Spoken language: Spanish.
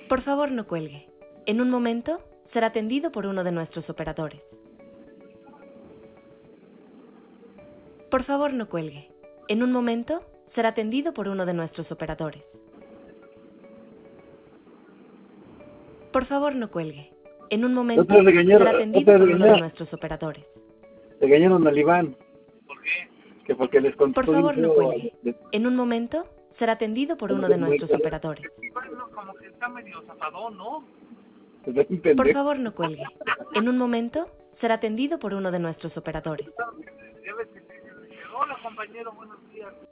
Por favor, no cuelgue. En un momento, será atendido por uno de nuestros operadores. Por favor, no cuelgue. En un momento, será atendido por uno de nuestros operadores. Por favor, no cuelgue. En un momento, será atendido por uno de nuestros operadores. Regañaron al Iván. ¿Por qué? Que porque les contó. Por favor, no cuelgue. En un momento, será atendido por uno de nuestros operadores. Iván como que está medio zafadón, ¿no? Por favor, no cuelgue. En un momento, será atendido por uno de nuestros operadores. Ya ves que te dicen, hola compañero, buenos días.